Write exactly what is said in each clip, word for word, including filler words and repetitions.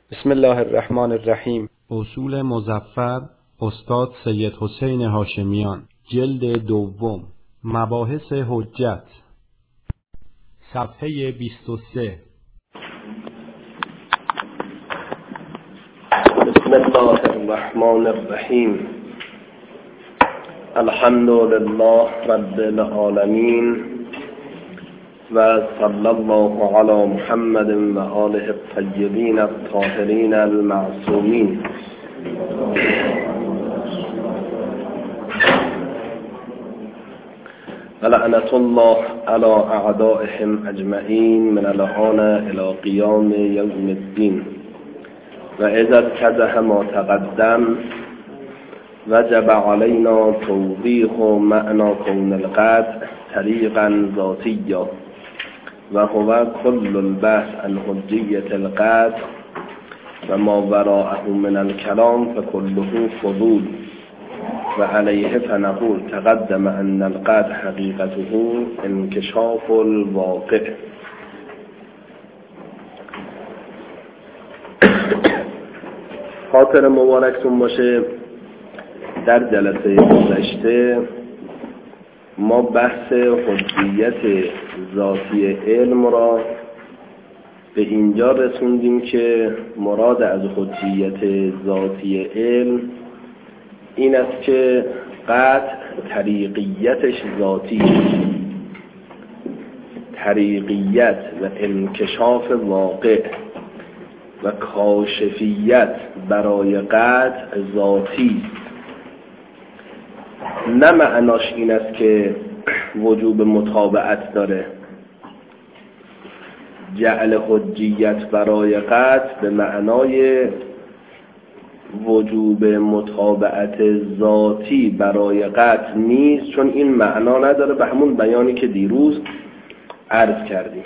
بسم الله الرحمن الرحیم. اصول مظفر استاد سید حسین هاشمیان، جلد دوم، مباحث حجت، صفحه بیست و سه. بسم الله الرحمن الرحیم. الحمد لله رب العالمین و صلی الله علی محمد و آله الطیبین الطاهرین المعصومین. ولعنة الله علی اعدائهم اجمعین من الآن الی قیام یوم الدین. و اذا اتضح ما تقدم وجب علینا توضیح معنی کون القطع طریقا ذاتیا و هو کل البحث عن حجیت القطع و ما وراءه من الكلام فكله فضول و علیه فنقول تقدم ان القطع حقیقته انکشاف الواقع. خاطر مبارکتون باشه، در جلسه گذشته ما بحث حجیت ذاتی علم را به اینجا رسوندیم که مراد از حجیت ذاتی علم این است که قطع طریقیتش ذاتی، طریقیت و انکشاف واقع و کاشفیت برای قطع ذاتی، نه معناش این است که وجوب متابعت داره. جعل حجیت برای قطع به معنای وجوب متابعت ذاتی برای قطع نیست، چون این معنا نداره، به همون بیانی که دیروز عرض کردیم.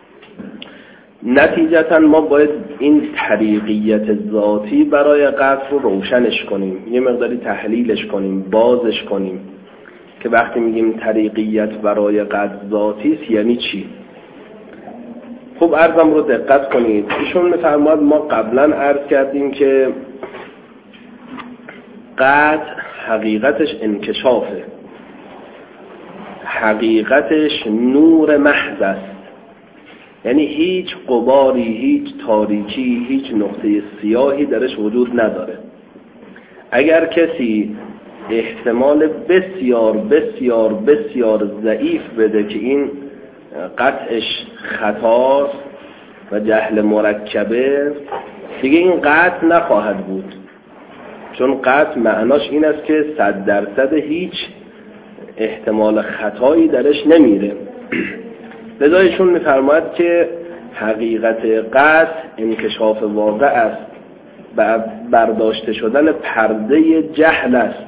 نتیجتا ما باید این طریقیت ذاتی برای قطع رو روشنش کنیم، یه مقداری تحلیلش کنیم، بازش کنیم که وقتی میگیم طریقیت برای قطع ذاتی است یعنی چی. خب عرضم رو دقت کنید. ایشون می‌فرماید ما قبلا عرض کردیم که قطع حقیقتش انکشافه، حقیقتش نور محض است، یعنی هیچ غباری، هیچ تاریکی، هیچ نقطه سیاهی درش وجود نداره. اگر کسی احتمال بسیار بسیار بسیار ضعیف بده که این قطعش خطاست و جهل مرکبه، دیگه این قطع نخواهد بود، چون قطع معناش این است که صد درصد هیچ احتمال خطایی درش نمیره. لذایشون میفرماید که حقیقت قطع انکشاف واقع است و برداشته شدن پرده جهل است.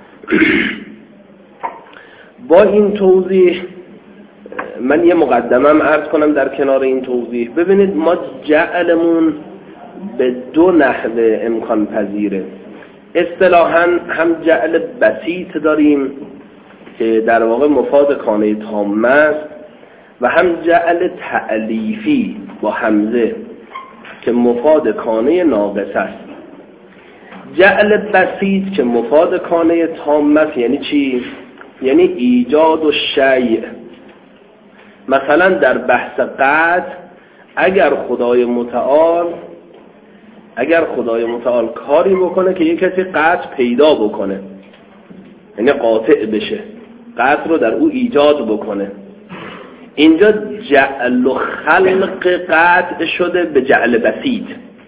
با این توضیح من یه مقدمم عرض کنم در کنار این توضیح. ببینید ما جعلمون به دو نحوه امکان پذیره. اصطلاحاً هم جعل بسیط داریم که در واقع مفاد کانه تامه است و هم جعل تألیفی با همزه که مفاد کانه ناقص است. جعل بسیط که مفاد کانه تامه است یعنی چی؟ یعنی ایجاد و شیء. مثلا در بحث قطع اگر خدای متعال اگر خدای متعال کاری بکنه که یک کسی قطع پیدا بکنه، یعنی قاطع بشه، قطع رو در او ایجاد بکنه، اینجا جعل و خلق قطع شده به جعل بسیط،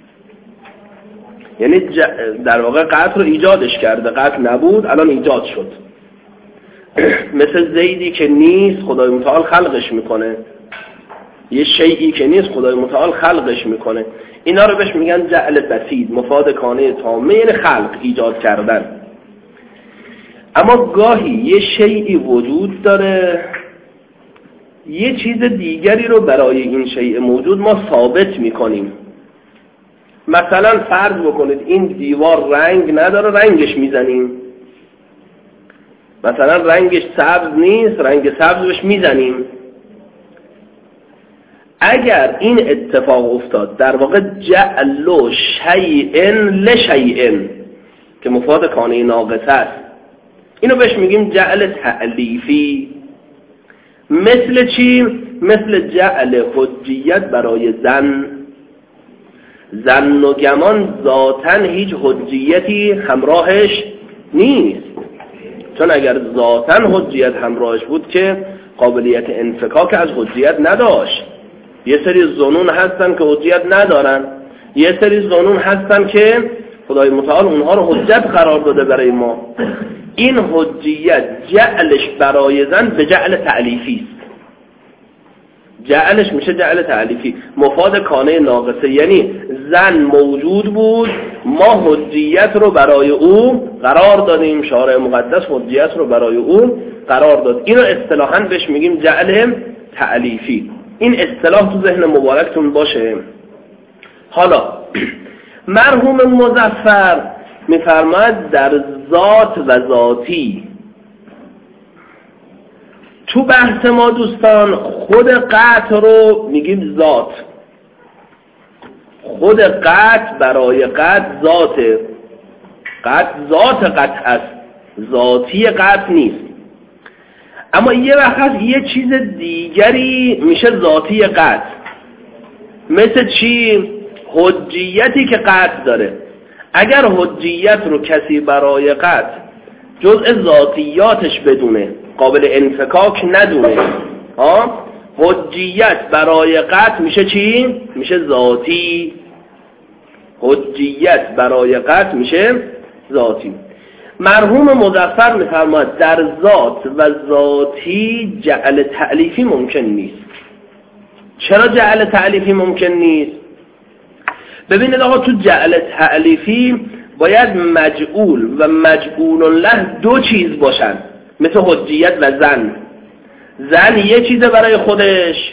یعنی در واقع قطع رو ایجادش کرده، قطع نبود الان ایجاد شد. مثل زیدی که نیست خدای متعال خلقش میکنه، یه شیئی که نیست خدای متعال خلقش میکنه. اینا رو بهش میگن جعل بسیط، مفاد کانه تامه، یعنی خلق، ایجاد کردن. اما گاهی یه شیئی وجود داره، یه چیز دیگری رو برای این شیء موجود ما ثابت میکنیم. مثلا فرض بکنید این دیوار رنگ نداره، رنگش میزنیم. مثلا رنگش سبز نیست، رنگ سبز بهش میزنیم. اگر این اتفاق افتاد، در واقع جعل شیء لشیء که مفاد کانه ناقص است، اینو بهش میگیم جعل تألیفی. مثل چی؟ مثل جعل حجیت برای زن. زن و گمان ذاتن هیچ حجیتی همراهش نیست، چون اگر ذاتن حجیت همراهش بود که قابلیت انفکاک از حجیت نداشت. یه سری ظنون هستن که حجیت ندارن، یه سری ظنون هستن که خدای متعال اونها رو حجت قرار داده برای ما. این حجیت جعلش برای زن به جعل تألیفی است. جعلش میشه جعل تألیفی، مفاد کانه ناقصه، یعنی زن موجود بود، ما حجیت رو برای او قرار دادیم، شارع مقدس حجیت رو برای او قرار داد. اینو اصطلاحاً بهش میگیم جعل تألیفی. این اصطلاح تو ذهن مبارکتون باشه. حالا مرحوم مظفر میفرماید در ذات و ذاتی. تو بحث ما دوستان خود قطع رو میگیم ذات. خود قطع برای قطع ذاته. قطع ذات قطع است، ذاتی قطع نیست. اما یه وقت یه چیز دیگری میشه ذاتی قطع. مثل چی؟ حجیتی که قطع داره. اگر حجیت رو کسی برای قطع جزء ذاتیاتش بدونه، قابل انفکاک ندونه، ها، حجیت برای قطع میشه چی؟ میشه ذاتی. حجیت برای قطع میشه ذاتی. مرحوم مظفر میفرماید در ذات و ذاتی جعل تألیفی ممکن نیست. چرا جعل تألیفی ممکن نیست؟ ببینید آقا، تو جعل تألیفی باید مجعول و مجعول له دو چیز باشن، مثل حجیت و زن. زن یه چیز برای خودش،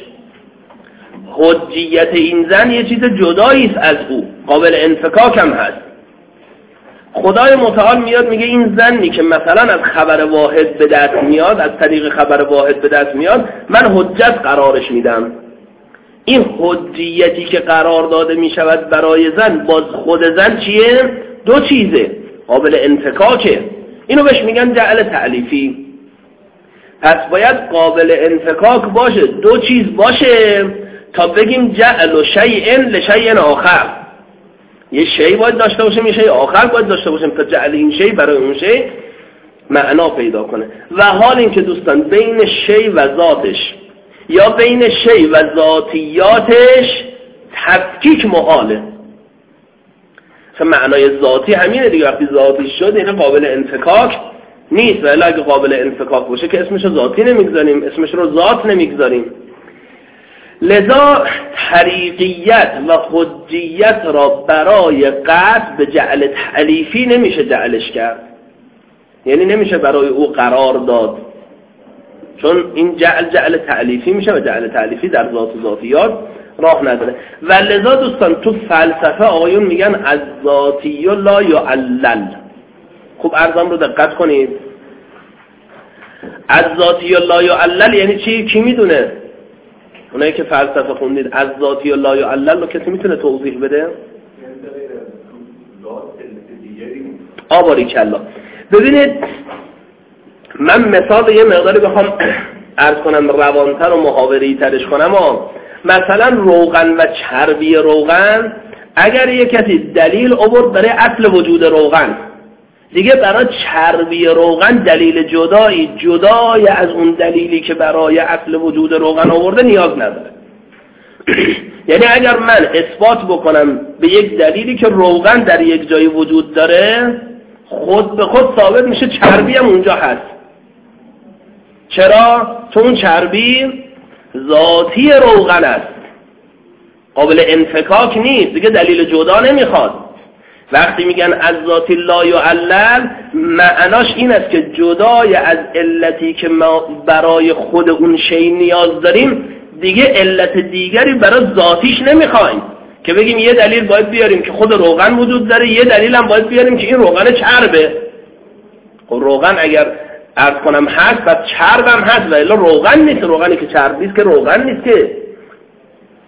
حجیت این زن یه چیز جدایی است از او، قابل انفکاک هم هست. خدای متعال میاد میگه این زنی که مثلا از خبر واحد به دست میاد، از طریق خبر واحد به دست میاد، من حجت قرارش میدم. این حجیتی که قرار داده میشود برای زن، باز خود زن چیه؟ دو چیزه، قابل انفکاکه. اینو بهش میگن جعل تألیفی. پس باید قابل انفکاک باشه، دو چیز باشه تا بگیم جعل شیء لشیء آخر. یه شی باید داشته باشیم، یه شی آخر باید داشته باشیم تا جعل این شی برای اون شی معنا پیدا کنه. و حال این که دوستان بین شی و ذاتش یا بین شی و ذاتیاتش تفکیک محاله. معنای ذاتی همینه دیگه، وقتی ذاتی شد این قابل انفکاک نیست، ولی اگه قابل انفکاک باشه که اسمش رو ذاتی نمیگذاریم، اسمش رو ذات نمیگذاریم. لذا طریقیت و حجیت را برای قطع به جعل تألیفی نمیشه جعلش کرد، یعنی نمیشه برای او قرار داد، چون این جعل جعل تألیفی میشه و جعل تألیفی در ذات ذاتیات راه نداره. و لذا دوستان تو فلسفه آقایون میگن از ذاتی لا یعلل. خوب ارزم رو دقت کنید، از ذاتی لا یعلل یعنی چی؟ کی میدونه؟ اونایی که فلسفه خوندید از ذاتی لا یعلل رو کسی میتونه توضیح بده؟ آباری کلا. ببینید من مثال یه مقداری بخوام عرض کنم روانتر و محاوری ترش کنم. ها مثلا روغن و چربی روغن، اگر یه کسی دلیل آورد برای اصل وجود روغن، دیگه برای چربی روغن دلیل جدایی جدای از اون دلیلی که برای اصل وجود روغن آورده نیاز نداره. یعنی اگر من اثبات بکنم به یک دلیلی که روغن در یک جای وجود داره، خود به خود ثابت میشه چربی هم اونجا هست. چرا؟ چون چربی ذاتی روغن است، قابل انفکاک نیست، دیگه دلیل جدا نمیخواد. وقتی میگن از ذات لا یعلل، معناش این است که جدای از علتی که ما برای خود اون شی نیاز داریم، دیگه علت دیگری برای ذاتیش نمیخوایم که بگیم یه دلیل باید بیاریم که خود روغن وجود داره، یه دلیل هم باید بیاریم که این روغن چربه. خب روغن اگر عرض کنم هست، پس چرب هم هست، و الا روغن نیست. روغنی که چرب نیست که روغن نیست که.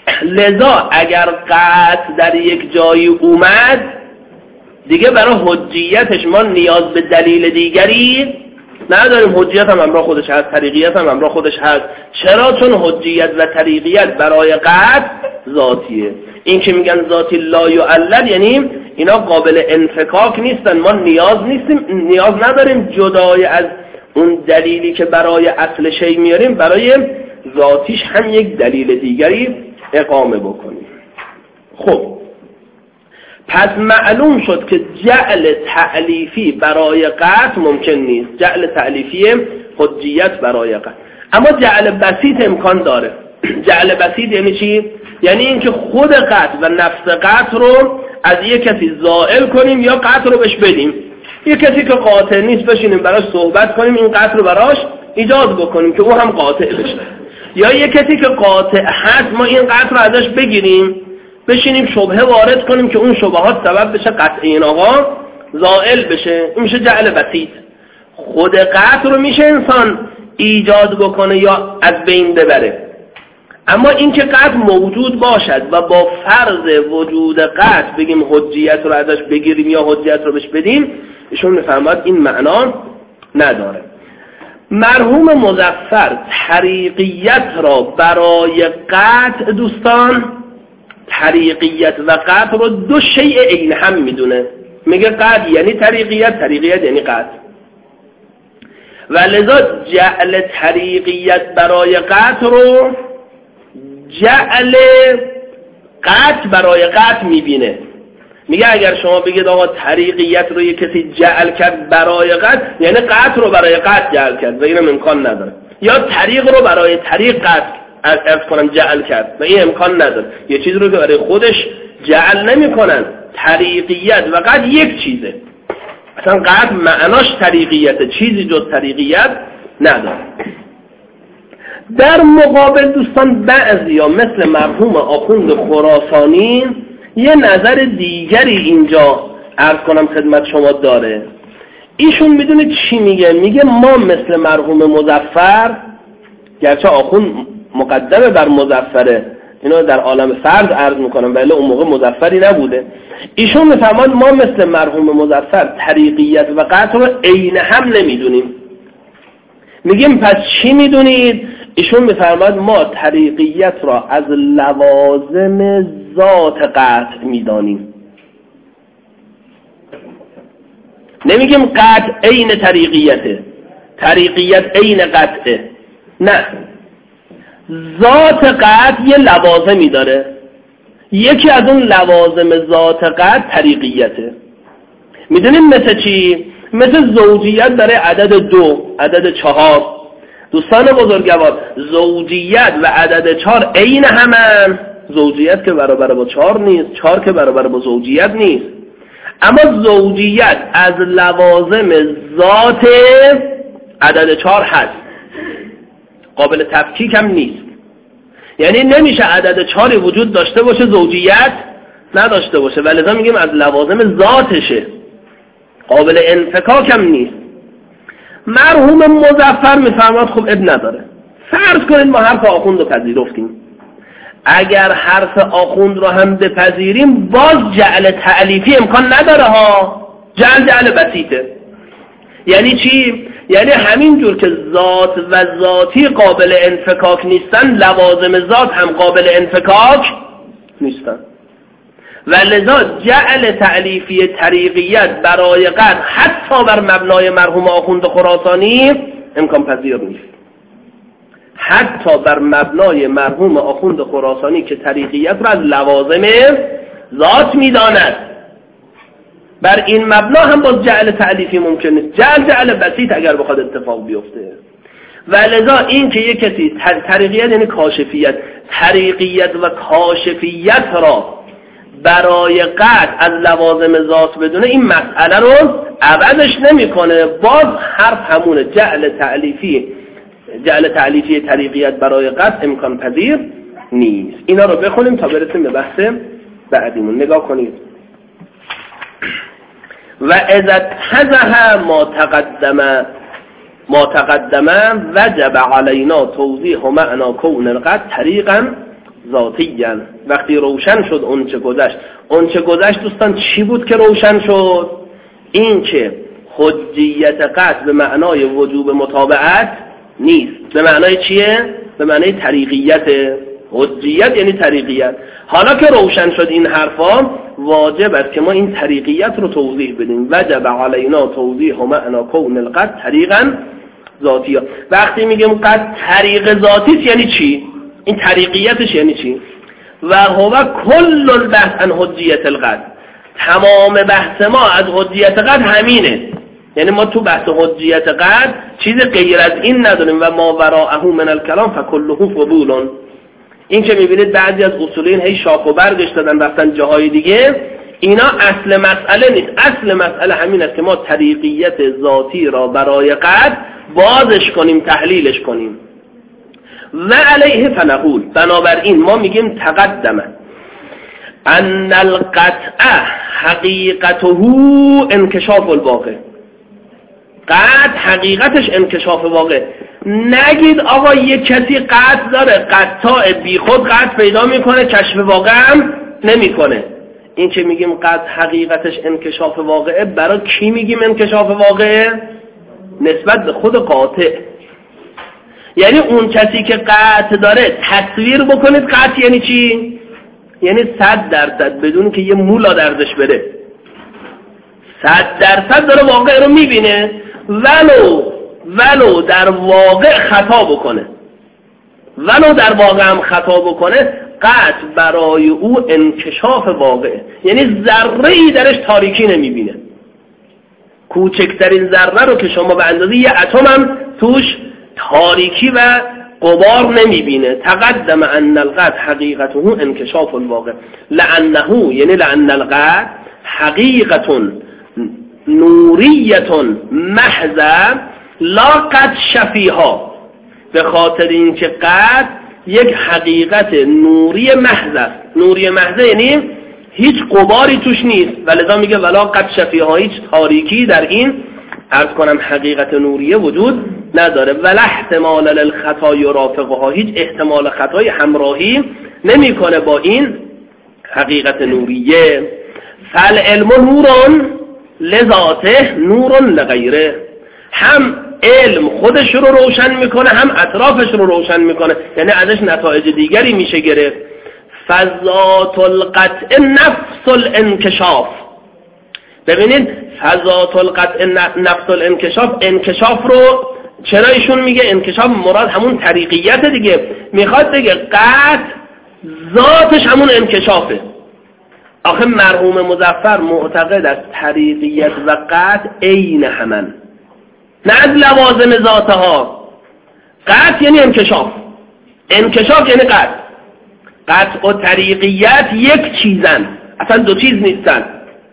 لذا اگر قطع در یک جایی اومد دیگه برای حجیتش ما نیاز به دلیل دیگری نداریم. حجیت هم همراه خودش هست، طریقیت هم همراه خودش هست. چرا؟ چون حجیت و طریقیت برای قطع ذاتیه. این که میگن ذاتی لا یعلل یعنی اینا قابل انفکاک نیستن، ما نیاز نیستیم، نیاز نداریم جدای از اون دلیلی که برای اصل شی میاریم برای ذاتیش هم یک دلیل دیگری اقامه بکنیم. خب پس معلوم شد که جعل تألیفی برای قطع ممکن نیست، جعل تألیفی حجیت برای قطع، اما جعل بسیط امکان داره. جعل بسیط یعنی چی؟ یعنی اینکه خود قطع و نفس قطع رو از یک کسی زائل کنیم یا قطع رو بهش بدیم. یک کسی که قاطع نیست بشینیم براش صحبت کنیم، این قطع رو براش ایجاد بکنیم که او هم قاطع بشه. یا یک کسی که قاطع هست ما این قطع رو ازش بگیریم بشینیم شبهه وارد کنیم که اون شبهات سبب بشه قطع این آقا زائل بشه. این میشه جعل بسیط. خود قطع رو میشه انسان ایجاد بکنه یا از بین ببره، اما این که قطع موجود باشد و با فرض وجود قطع بگیم حجیت رو ازش بگیریم یا حجیت رو بهش بدیم، ایشون میفرماد این معنا نداره. مرحوم مظفر طریقیت را برای قطع دوستان، طریقیت و قطع رو دو شیء عین هم میدونه. میگه قطع یعنی طریقیت، طریقیت یعنی قطع، و لذا جعل طریقیت برای قطع رو جعل قطع برای قطع میبینه. میگه اگر شما بگید آقا طریقیت رو یک کسی جعل کرد برای قطع، یعنی قطع رو برای قطع جعل کرد و این امکان نداره. یا طریق رو برای طریق قطع ارز کنم جعل کرد و این امکان نداره. یه چیز رو که برای خودش جعل نمی کنن. طریقیت و قطع یک چیزه، اصلا قطع معناش طریقیته، چیزی جز طریقیت نداره. در مقابل دوستان بعضیا مثل مرحوم آخوند خراسانی یه نظر دیگری اینجا عرض کنم خدمت شما داره. ایشون میدونه چی میگه؟ میگه ما مثل مرحوم مظفر، گرچه آخوند مقدمه بر مظفره، اینو در عالم فرض عرض میکنم ولی اون موقع مظفری نبوده، ایشون میفرمان ما مثل مرحوم مظفر طریقیت و قطع رو عین هم نمیدونیم. میگیم پس چی میدونید؟ ایشون میفرماد ما طریقیت را از لوازم ذات قطع میدانیم. نمیگیم قطع عین طریقیته، طریقیت عین قطعه، نه، ذات قطع یه لوازمی داره، یکی از اون لوازم ذات قطع طریقیته. میدونیم مثل چی؟ مثل زوجیت داره عدد دو، عدد چهار. دوستان بزرگوار زوجیت و عدد چهار عین همن. زوجیت که برابر با چهار نیست، چهار که برابر با زوجیت نیست، اما زوجیت از لوازم ذات عدد چهار هست، قابل تفکیک هم نیست. یعنی نمیشه عدد چهاری وجود داشته باشه زوجیت نداشته باشه، ولذا میگیم از لوازم ذاتشه، قابل انفکاک هم نیست. مرحوم مظفر میفرماد خب اب نداره، فرض کنید ما حرف آخوند رو پذیرفتیم، اگر حرف آخوند رو هم بپذیریم باز جعل تألیفی امکان نداره ها، جعل جعل بسیطه. یعنی چی؟ یعنی همین جور که ذات و ذاتی قابل انفکاک نیستن، لوازم ذات هم قابل انفکاک نیستن، و لذا جعل تألیفی طریقیت برای قطع حتی بر مبنای مرحوم آخوند خراسانی امکان پذیر نیست. حتی بر مبنای مرحوم آخوند خراسانی که طریقیت را از لوازم ذات میداند، بر این مبنا هم باز جعل تألیفی ممکن نیست، جعل جعل بسیط اگر بخواد اتفاق بیفته. و لذا این که یک کسی طریقیت یعنی کاشفیت، طریقیت و کاشفیت را برای قطع از لوازم ذات بدونه، این مسئله رو عوضش نمیکنه، باز حرف همونه، جعل تألیفی جعل تألیفی طریقیت برای قطع امکان پذیر نیست. اینا رو بخونیم تا برسیم به بحث بعدیمون. نگاه کنید. و اذا تزه ما تقدم ما تقدم وجب علینا توضیح معنا کون القطع طریقا ذاتی. وقتی روشن شد اون چه گذشت، اون چه گذشت دوستان چی بود که روشن شد؟ این که حجیت قطع به معنای وجوب متابعت نیست. به معنای چیه؟ به معنای طریقیت. حجیت یعنی طریقیت. حالا که روشن شد این حرفا، واجب است که ما این طریقیت رو توضیح بدیم. وجب علینا توضیح معنا کون القطع طریقا ذاتیه. وقتی میگیم قطع طریق ذاتی یعنی چی؟ این طریقیتش یعنی چی؟ و هو کل البحث عن حجیت القطع. تمام بحث ما از حجیت قطع همینه. یعنی ما تو بحث حجیت قطع چیز غیر از این نداریم. و ما وراءه من الکلام فکله فضول. این که میبینید بعضی از اصولین هی شاخ و برگش دادن رفتن جاهای دیگه، اینا اصل مسئله نیست. اصل مسئله همین است که ما طریقیت ذاتی را برای قطع بازش کنیم، تحلیلش کنیم. و علیه فنقول، بنابراین ما میگیم تقدم ان القطع حقیقته انکشاف الواقع. قطع حقیقتش انکشاف واقع. نگید آقا یک کسی قطع داره، قطع بی خود قطع پیدا میکنه، کشف واقع هم نمیکنه. این که میگیم قطع حقیقتش انکشاف واقعه، برای کی میگیم انکشاف واقعه؟ نسبت به خود قاطع. یعنی اون کسی که قطع داره تصویر بکنید قطع یعنی چی؟ یعنی صد درصد بدون که یه مولا دردش بره، صد درصد داره واقع رو میبینه، ولو ولو در واقع خطا بکنه، ولو در واقع هم خطا بکنه، قطع برای او انکشاف واقع. یعنی ذره‌ای درش تاریکی نمیبینه. کوچکترین ذره رو که شما به اندازه یه اتم هم توش تاریکی و غبار نمیبینه. تقدم ان القطع حقیقته انکشاف الواقع لانه، یعنی لان القطع حقیقت نوریت محض لا قد شفیها. به خاطر این که قطع یک حقیقت نوری محض است. نوری محض یعنی هیچ غباری توش نیست، ولذا میگه ولا قد شفیها، هیچ تاریکی در این عرض کنم حقیقت نوریه وجود نداره. ولا احتمال للخطا یرافقها، هیچ احتمال خطای همراهی نمیکنه با این حقیقت نوریه. فالعلم نورون لذاته نورون لغیره. هم علم خودش رو روشن میکنه، هم اطرافش رو روشن میکنه، یعنی ازش نتایج دیگری میشه گرفت. فذات القطع نفس الانکشاف. ببینید فذات القطع نفس الانکشاف، انکشاف رو چرا ایشون میگه انکشاف؟ مراد همون طریقیت دیگه. میخواد بگه قطع ذاتش همون انکشافه. آخه مرحوم مظفر معتقد است طریقیت و قطع عین همن، نه از لوازم ذاتها. قطع یعنی انکشاف، انکشاف یعنی قطع. قطع و طریقیت یک چیزن، اصلا دو چیز نیستن.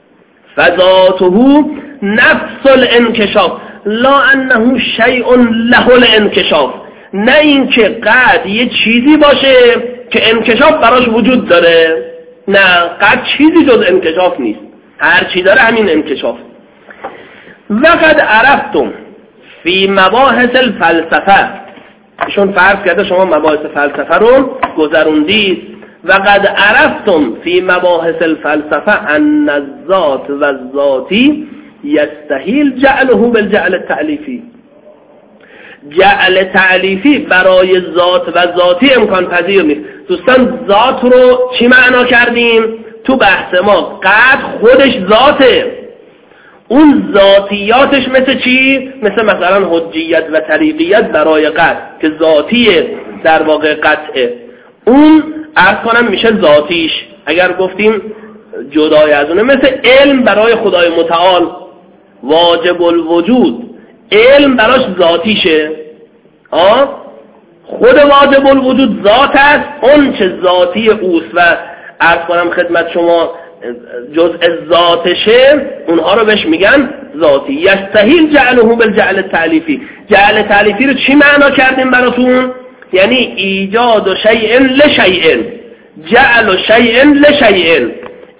فذاته نفس الانکشاف لا انه شیء له الانکشاف. نه این که قطع یه چیزی باشه که انکشاف براش وجود داره، نه، قطع چیزی جز انکشاف نیست، هر چی داره همین انکشاف. وقد عرفتم فی مباحث الفلسفه، ایشون فرض کرده شما مباحث فلسفه رو گذروندید. وقد عرفتم فی مباحث الفلسفه ان الذات و الذاتی یستحیل جعله بالجعل التعلیفی. جعل تعلیفی برای ذات و ذاتی امکان پذیر نیست. دوستان ذات رو چی معنا کردیم؟ تو بحث ما قطع خودش ذاته، اون ذاتیاتش مثل چی؟ مثل مثلا حجیت و طریقیت برای قطع که ذاتیه، در واقع قطعه، اون عرض کنم میشه ذاتیش. اگر گفتیم جدای از اونه، مثل علم برای خدای متعال واجب الوجود، علم براش ذاتیشه. آه؟ خود واجب الوجود ذات است، اون چه ذاتی اوست و عرض کنم خدمت شما جزء ذاتشه، اونها رو بهش میگن ذاتی. یستحیل جعله بالجعل التعلیفی. جعل تعلیفی رو چی معنا کردیم براتون؟ یعنی ایجاد شیء لشیء، جعل شیء لشیء،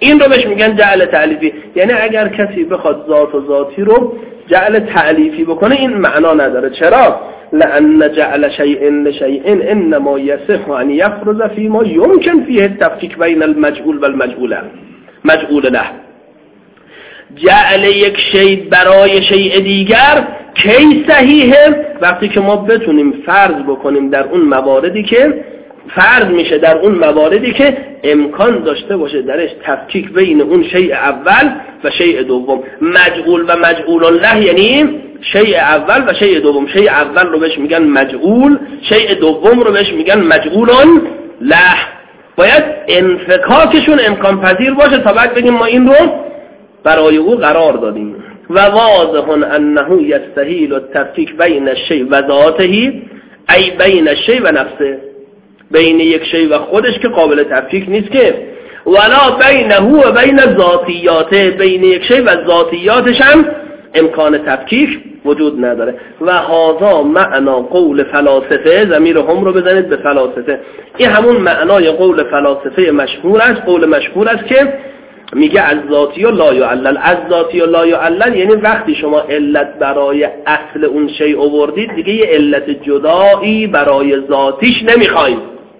این رو بهش میگن جعل تألیفی. یعنی اگر کسی بخواد ذات و ذاتی رو جعل تألیفی بکنه این معنا نداره. چرا؟ لأن جعل شیء لشیء انما یصح ان یفرض فيما يمكن فيه التفکیک بین المجعول والمجعول مجعول له. جعل یک شی برای شیء دیگر کی صحیحه؟ وقتی که ما بتونیم فرض بکنیم در اون مواردی که فرض میشه در اون مواردی که امکان داشته باشه درش تفکیک بین اون شیء اول و شیء دوم. مجعول و مجعول له یعنی شیء اول و شیء دوم. شیء اول رو بهش میگن مجعول، شیء دوم رو بهش میگن مجعول له. باید انفکاکشون امکان پذیر باشه تا بعد بگیم ما این رو برای او قرار دادیم. و واضح انه یستحیل التفکیک بین الشیء و ذاته ای بین الشیء و نفسه، بین یک شی و خودش که قابل تفکیک نیست که، ولا بینه و بین ذاتیاته، بین یک شی و ذاتیاتش هم امکان تفکیک وجود نداره. و هذا معنا قول فلاسفه، ضمیر هم رو بزنید به فلاسفه، این همون معنای قول فلاسفه مشهور است. قول مشهور است که میگه از ذاتی و لا یعلل. از ذاتی و لا یعلل یعنی وقتی شما علت برای اصل اون شی آوردید دیگه یه علت جدایی برای ذاتیش نمیخوایم.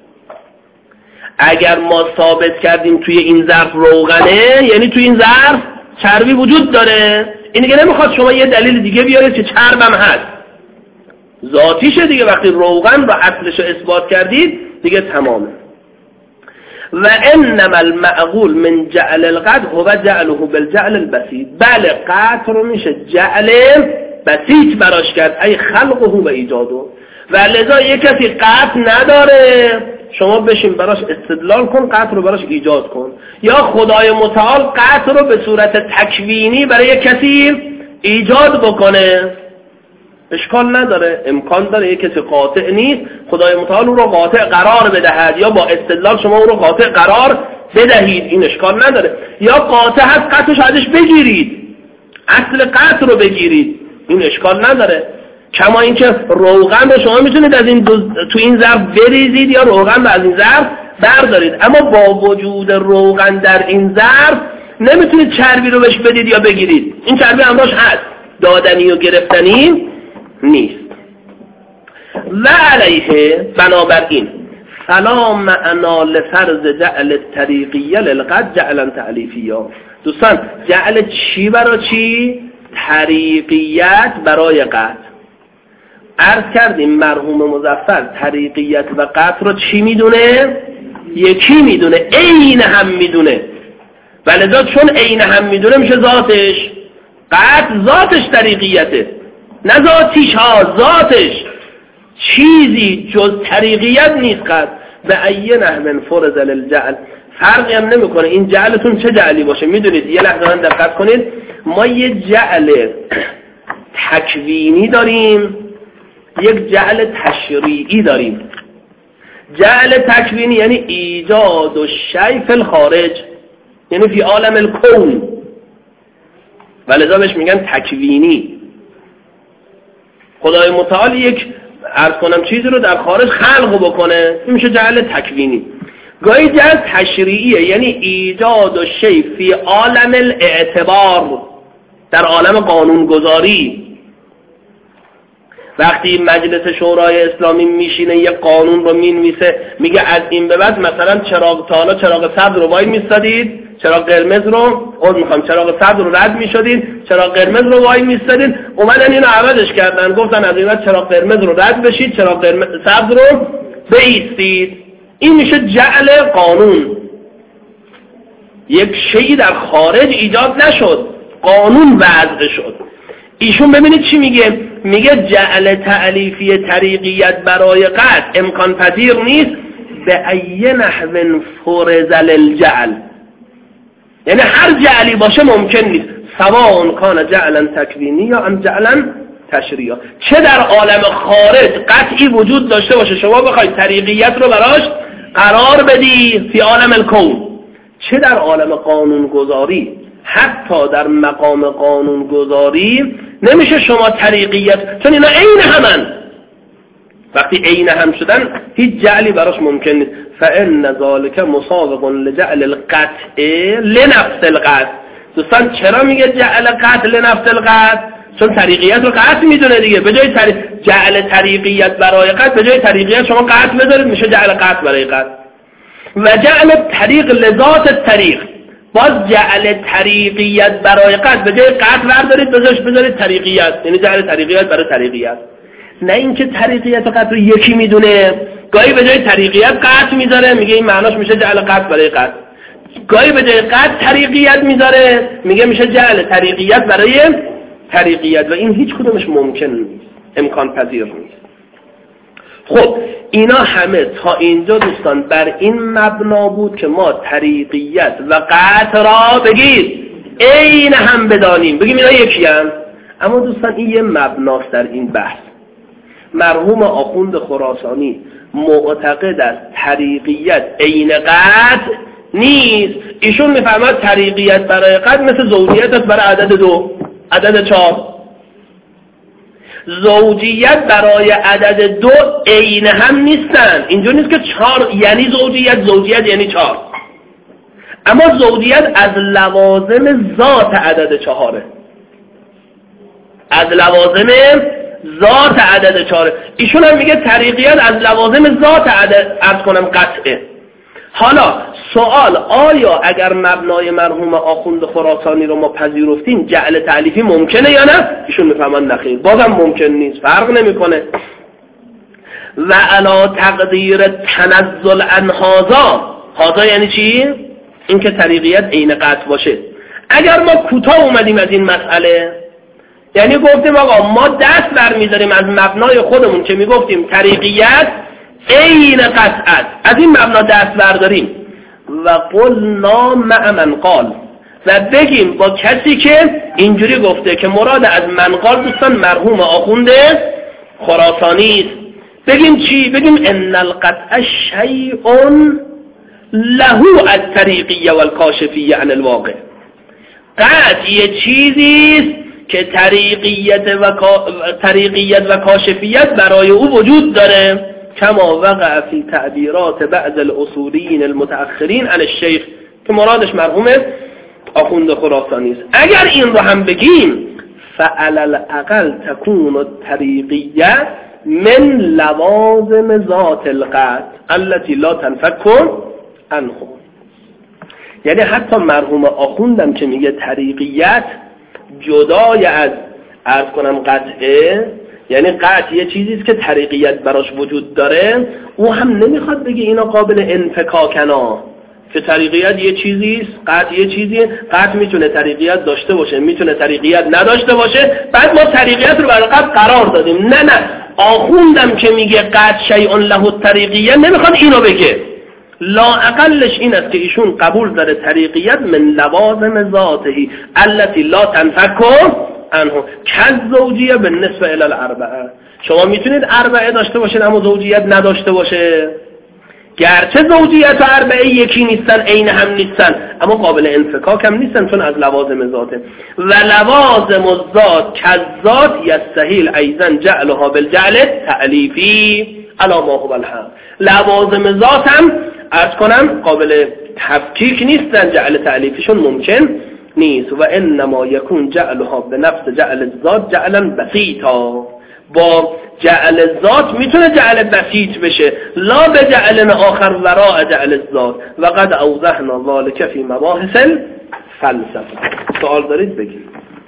اگر ما ثابت کردیم توی این ظرف روغنه، یعنی توی این ظرف چربی وجود داره، این دیگه نمیخواد شما یه دلیل دیگه بیارید که چربم هست، ذاتیشه دیگه. وقتی روغن رو اصلش رو اثبات کردید دیگه تمامه. و انما المعقول من جعل القطع هو جعله بالجعل البسيط. بله قطع رو میشه جعل بسیط براش کرد، ای خلقه و ایجاده. و لذا یک کسی قطع نداره، شما بشین براش استدلال کن، قطع رو براش ایجاد کن. یا خدای متعال قطع رو به صورت تکوینی برای یک کسی ایجاد بکنه، اشکال نداره، امکان داره. یک کسی قاطع نیست، خدای متعال او رو قاطع قرار بدهد، یا با استدلال شما او رو قاطع قرار بدهید، این اشکال نداره. یا قاطع هست قطعش ازش بگیرید، اصل قطع رو بگیرید، این اشکال نداره. کما اینکه روغن رو شما میتونید از این دو... تو این ظرف بریزید یا روغن رو از این ظرف بردارید، اما با وجود روغن در این ظرف نمیتونید چربی رو بهش بدید یا بگیرید، این چربی همراهش هست، دادنی و گرفتنی نیست. و علیه بنابراین فلا معنا لفرض جعل الطریقیه للقطع جعلا تألیفیا. دوستان جعل چی برای چی؟ طریقیت برای قطع. عرض کردیم مرحوم مظفر طریقیت و قطع رو چی میدونه؟ یکی میدونه، عین هم میدونه. ولذا چون عین هم میدونه میشه ذاتش. قطع ذاتش طریقیته، نه ذاتیش ها، ذاتش چیزی جز طریقیت نیست. قطع به ای نحو فرض للجعل، فرقی هم نمیکنه این جعلتون چه جعلی باشه. میدونید یه لحظه من دقت کنید، ما یه جعل تکوینی داریم، یک جعل تشریعی داریم. جعل تکوینی یعنی ایجاد و شیء فی الخارج، یعنی فی عالم الکون، ولذا بهش میگن تکوینی. خدای متعال یک عرض کنم چیزی رو در خارج خلق بکنه، این میشه جعل تکوینی. گاهی جعل تشریعیه، یعنی ایجاد و شیء فی عالم الاعتبار، در عالم قانونگذاری. وقتی مجلس شورای اسلامی میشینه یه قانون رو مینویسه، میگه از این به بعد مثلا چراغ تالا چراغ سبز رو وای میستادید، چراغ قرمز رو اون میخوام چراغ سبز رو رد میشدید، چراغ قرمز رو وای میستادید. اومدن اینو عوضش کردن، گفتن از این بعد چراغ قرمز رو رد بشید، چراغ قرمز سبز رو بایستید. این میشه جعل قانون. یک شیء در خارج ایجاد نشد، قانون وضع شد. ایشون ببینید چی میگه، میگه جعل تألیفی طریقیت برای قطع امکان پذیر نیست به ای نحو فرض للجعل، یعنی هر جعلی باشه ممکن نیست، سواء کان جعلا تکوینی یا ام جعلا تشریعی. چه در عالم خارج قطعی وجود داشته باشه، شما بخواید طریقیت رو براش قرار بدی فی عالم الکون، چه در عالم قانون گذاری، حتی در مقام قانون گذاری نمیشه شما طریقیت، چون اینا عین همن. وقتی عین هم شدن هیچ جعلی براش ممکن نیست. فان ذلك مسابق لجعل القطع لنفس القطع. دوستان چرا میگه جعل قطع لنفس القطع؟ چون طریقیت رو قطع میدونه دیگه. به جای طریق جعل طریقیت برای قطع، به جای طریقیت شما قطع بذارید میشه جعل قطع برای قطع. و جعل طریق لذات الطریق، باز جعل طریقیت برای قطع، به جای قطع بردارید بذارش بذارید طریقیت، یعنی جعل طریقیت برای طریقیت. نه اینکه طریقیت و قطع رو یکی میدونه، گاهی به جای طریقیت قطع میذاره میگه این معناش میشه جعل قطع برای قطع، گاهی به جای قطع طریقیت میذاره میگه میشه جعل طریقیت برای طریقیت، و این هیچ کدومش ممکن نیست، امکان پذیر نیست. خب اینا همه تا اینجا دوستان بر این مبنا بود که ما طریقیت و قطع را بگید عین هم بدانیم، بگیم اینا یکی هم. اما دوستان این یه مبناست در این بحث. مرحوم آخوند خراسانی معتقد است طریقیت عین قطع نیست. ایشون میفهمد طریقیت برای قطع مثل زوجیت است برای عدد دو، عدد چهار. زوجیت برای عدد دو عین هم نیستن. اینجور نیست که چهار یعنی زوجیت، زوجیت یعنی چهار. اما زوجیت از لوازم ذات عدد چهاره، از لوازم ذات عدد چهاره. ایشون هم میگه طریقیت از لوازم ذات عدد عرض کنم قطعه. حالا سوال، آیا اگر مبنای مرحوم آخوند خراسانی رو ما پذیرفتیم جعل تألیفی ممکنه یا نه؟ ایشون میفهمن نخیر، بازم ممکن نیست، فرق نمیکنه. و علا تقدیر تنزل عن هذا، هذا یعنی چی؟ این که طریقیت عین قطع باشه. اگر ما کوتاه اومدیم از این مسئله، یعنی گفتیم آقا ما دست برمی‌داریم از مبنای خودمون که میگفتیم طریقیت عین قطعت، از این مبنا دست برداریم و قلنا مع من قال، و بگیم با کسی که اینجوری گفته که مراد از من قال دوستان مرحوم آخوند خراسانی است. بگیم چی؟ بگیم ان القطع شیء له الطریقیه والکاشفیه عن الواقع. قطع یه چیزی است که طریقیت و طریقیت و کاشفیت برای او وجود داره، کما وقع فی تعبیرات بعض الاصولین المتأخرین عن الشیخ، که مرادش مرحوم آخوند خراسانی است. اگر این رو هم بگیم فعلى الاقل تكون الطریقیه من لوازم ذات القطع التي لا تنفك عنه. یعنی حتی مرحوم آخوندم که میگه طریقیت جدای از عرض کنم قطعه، یعنی قطع یه چیزی است که طریقیت براش وجود داره، او هم نمیخواد بگه اینا قابل انفکاکنا، که طریقیت یه چیزی است، قطع یه چیزی، قطع میتونه طریقیت داشته باشه میتونه طریقیت نداشته باشه، بعد ما طریقیت رو برای قطع قرار دادیم. نه نه، آخوندم که میگه قطع شیء له الطریقیه نمیخواد اینو بگه، لا اقلش این است که ایشون قبول داره طریقیت من لوازم ذاته التي لا تنفك عنه کالزوجیه بالنسبه الی الاربعه. شما میتونید اربعه داشته باشید اما زوجیت نداشته باشه، گرچه زوجیت و اربعه یکی نیستن، عین هم نیستن، اما قابل انفکاک هم نیستن چون از لوازم ذاته. و لوازم الذات کالذات یستحیل ایضا جعلها بالجعل تألیفی علی ما هو الحق. لوازم ذات هم عرض کنم قابل تفکیک نیستن، جعل تألیفیشون ممکن نیست. و انما یکون جعلها به نفس جعل الذات جعلا بسیطا، با جعل الذات میتونه جعل بسیط بشه، لا به جعل آخر وراء جعل الذات. و قد اوضحنا ذلك فی مباحث الفلسفه. سوال دارید بگید.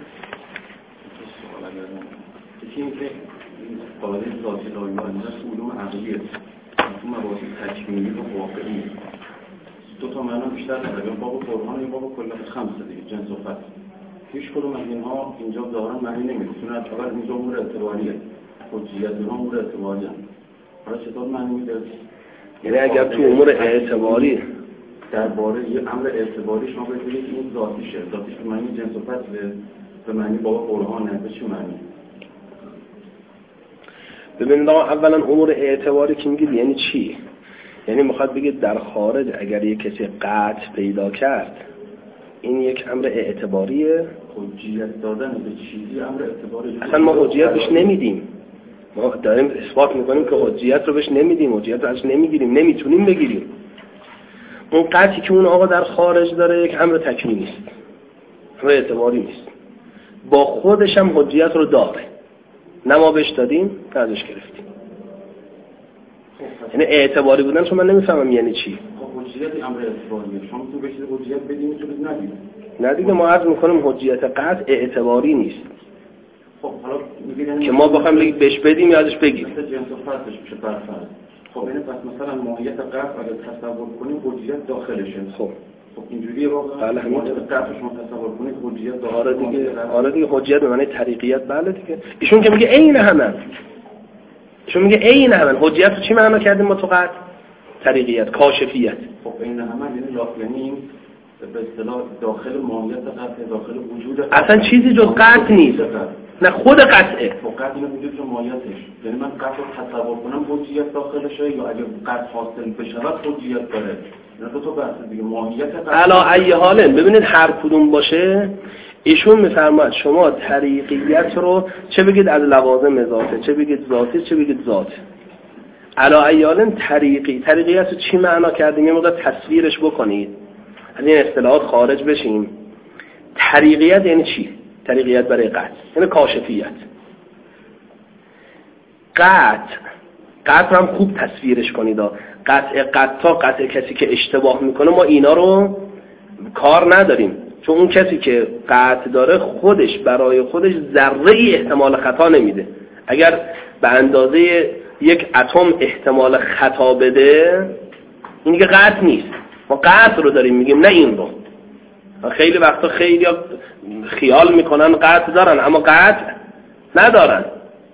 قاعده ذاتی لایه است علوم عقلیه، تو مباحث تکمیلی و واقعی دو تا معنا بیشتر نداره، باب قرآن یا باب کل خمسه دیگه، جنس و فصل. هیچ کدوم از اینها اینجا ظاهرا معنی نمی‌کنه، اول اینجا امور اعتباریه، حجیت اونها امور اعتباریه. حالا چطور معنی میده؟ یعنی اگر تو امور اعتباری درباره یه امر اعتباری شما بگید این ذاتیشه، ذاتیش به معنی جنس و فصل، به معنی باب قرآن، به چه معنی؟ ببینید آقا اولا امور اعتباری که میگید یعنی چی؟ یعنی میخواد بگید در خارج اگر یک کسی قطع پیدا کرد این یک امر اعتباریه؟ حجیت دادن به چیزی امر اعتباری، اصلا ما حجیت بهش نمیدیم، ما داریم اثبات میکنیم که حجیت رو بهش نمیدیم، حجیت رو ازش نمیگیریم، نمیتونیم بگیریم. اون قطعی که اون آقا در خارج داره یک امر تکمیلی نیست، امر اعتباری نیست، با خودش هم حجیت رو داره، نه ما بهش دادیم نه ازش گرفتیم. یعنی اعتباری بودن چون من نمیفهمم یعنی چی. خب حجیت امر اعتباریه، شما میتونید بهش حجیت بدین میتونید ندید. نه دیگه ما عرض میکنیم حجیت قطع اعتباری نیست. خب حالا میگن که ما بخوایم بگیم بهش بدیم یا ازش بگیریم. مثلا جنس و فرضش میشه برفرض. خب این پس مثلا ماهیت قطع اگه تصور کنیم حجیت داخلشه. خب خب اینجوریه واقعا. بله همین قطع شما تصور کنید حجیت داخل. آره دیگه آره دیگه حجیت به معنی طریقیت. بله دیگه ایشون که میگه عین همن. ایشون میگه عین همن. حجیت رو چی معنا کردیم ما تو قطع؟ طریقیت، کاشفیت. خب عین همن یعنی یعنی به اصطلاح داخل ماهیت قطع، داخل وجود قطع. اصلا چیزی جز قطع نیست. نه خود قطعه. خب قطع این وجود که ماهیتش. یعنی من قطع رو تصور کنم حجیت داخلشه یا اگه قطع حاصل بشه حجیت داره. نه تو تو بحث دیگه ماهیت قطع. علا ای حاله ببینید هر کدوم باشه ایشون میفرماید شما طریقیت رو چه بگید از لوازم ذاته، چه بگید ذاتی، چه بگید ذات. علا ای حاله طریقی طریقیت رو چی معنا کردیم؟ یه مقدار تصویرش بکنید. از این اصطلاحات خارج بشیم. طریقیت یعنی چی؟ طریقیت برای قطع یعنی کاشفیت. قطع قطع هم خوب تصویرش کنید. قطع قطع قطع کسی که اشتباه میکنه ما اینا رو کار نداریم، چون اون کسی که قطع داره خودش برای خودش ذره ای احتمال خطا نمیده. اگر به اندازه یک اتم احتمال خطا بده این دیگه قطع نیست. ما قطع رو داریم میگیم نه این رو. خیلی وقتا خیلی خیال میکنن قطع دارن اما قطع ندارن.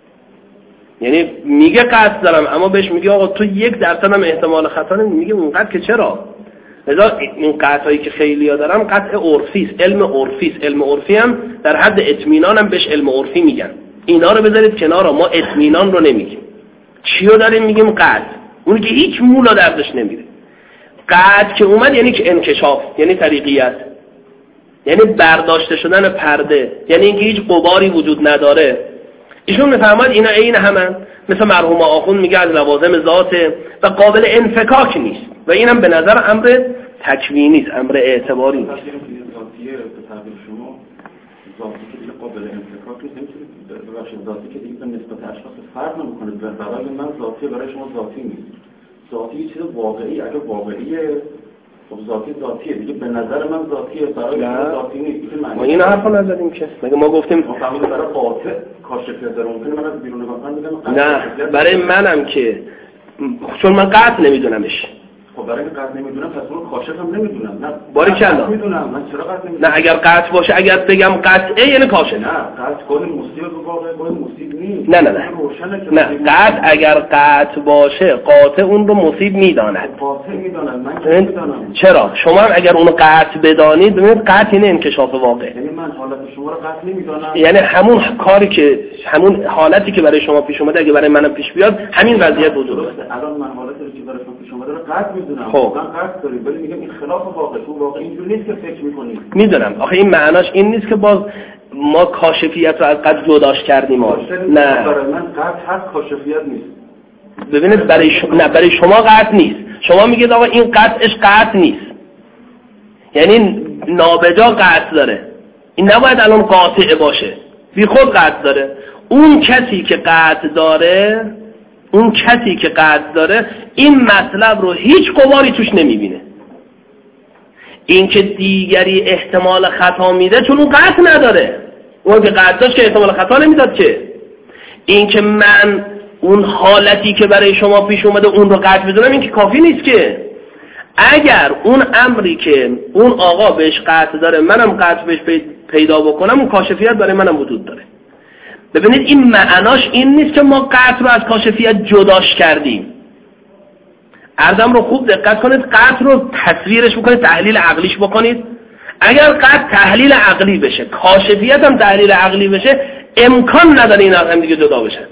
یعنی میگه قطع دارم اما بهش میگه آقا تو یک درصد هم احتمال خطا نمیدی. میگه اون قطع که چرا؟ لذا این قطعایی که خیلی ها دارم قطع عرفی است، علم عرفی است. علم عرفی هم در حد اطمینان هم بهش علم عرفی میگن. اینا رو بذارید کنار، ما اطمینان رو نمیگیم. چی رو داریم میگیم؟ قطع. اونی که هیچ مولا دردش نمیره. قطع که اومد یعنی که انکشاف، یعنی طریقیت، یعنی برداشته شدن پرده، یعنی اینکه هیچ غباری وجود نداره. ایشون میفرماید اینا عین همن. مثل مرحوم آخوند میگه از لوازم ذاته و قابل انفکاک نیست و اینم به نظر امر تکوینی است، امر اعتباری نیست. ذاتیه به تعبیر شما ذاتی که دیگه قابل انفکاک نیست، نمیتونید ببخشید ذاتی که دیگه نسبت اشخاص فرق نمیکنه. برای من ذاتی برای شما ذاتی نیست. ذاتی یه چیز واقعی، اگه واقعیه خب ذاتی ذاتیه دیگه. به نظر من ذاتیه برای شما ذاتی نیست. ما این حرفو نزدیم که مگه ما گفتیم ما فهمیدیم برای قاطع کاشفیت داره. ممکنه من از بیرون نگاه کنم بگم نه برای منم که چون من قطع نمیدونمش. خب برای اینکه قطع نمیدونم پس اون کاشف هم نمیدونم. نه باریکلا نمیدونم من چرا قطع نمیدونم. نه اگر قطع باشه اگر بگم قطعه یعنی کاشف. نه قطع کل مصیب رو واقعا کل مصیب نیست. نه نه نه نه قطع اگر قطع باشه قاطع اون رو مصیب میداند. قاطع میداند من نمیدونم. چرا شما هم اگر اون رو قطع بدانید ببینید قطع اینه انکشاف واقع. یعنی من حالت شما رو قطع نمیدونم. یعنی همون کاری که همون حالتی که برای شما پیش اومده اگه برای منم پیش بیاد همین وضعیت وجود داره. الان من حالتی که برای شما پیش اومده رو قطع میدونم. خب من قطع دارم ولی میگم این خلاف واقع. تو واقع اینجوری نیست که فکر میکنید. میدونم آخه این معناش این نیست که باز ما کاشفیت رو از قطع جداش کردیم. نه برای من قطع هست کاشفیت نیست. ببینید برای شما نه برای شما قطع نیست. شما میگید آقا این قطعش قطع نیست یعنی نابجا قطع داره. این نباید الان قاطع باشه، بی خود قطع داره. اون کسی که قطع داره اون کسی که قطع داره این مطلب رو هیچ غباری توش نمیبینه. این که دیگری احتمال خطا میده چون اون قطع نداره. اون که قطع داشت که احتمال خطا نمیداد که. این که من اون حالتی که برای شما پیش اومده اون رو قطع بدونم این که کافی نیست که. اگر اون امری که اون آقا بهش قطع داره منم قطع بهش پیدا بکنم اون کاشفیت برای منم وجود داره. ببینید این معناش این نیست که ما قطع رو از کاشفیت جداش کردیم. عرضم رو خوب دقت کنید، قطع رو تصویرش بکنید، تحلیل عقلیش بکنید. اگر قطع تحلیل عقلی بشه کاشفیت هم تحلیل عقلی بشه امکان نداره این هم دیگه جدا بشن.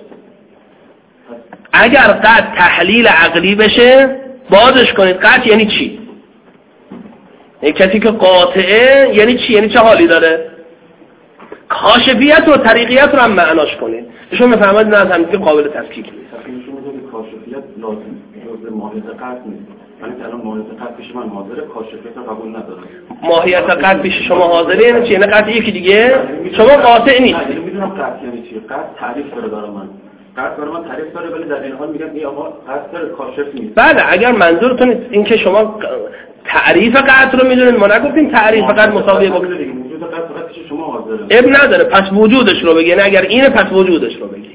اگر قطع تحلیل عقلی بشه بازش کنید قطع یعنی چی؟ یعنی کسی که قاطعه یعنی چی؟ یعنی چه حالی داره؟ کاشفیت و طریقیت رو هم معناش کنید. ایشون میفهمد نه از هم دیگه قابل تفکیک نیست. ایشون میگه کاشفیت لازم جزء ماهیت قطع نیست. من الان ماهیت قطع پیش من حاضره، کاشفیت رو قبول ندارم. ماهیت قطع پیش شما حاضره یعنی چی؟ یعنی قطع یکی دیگه شما قاطع نیست. من میدونم قطع یعنی چی. قطع تعریف داره برای من. قطع برای من تعریف داره، ولی در این حال میگم این آقا قطع داره، کاشف نیست. بله اگر منظورتون این که شما تعریف قطع رو میدونید، ما نگفتیم تعریف فقط مساویه با وجود قطع فقط پیش شما حاضره. اب نداره، پس وجودش رو بگی. اگر اینه پس وجودش رو بگی.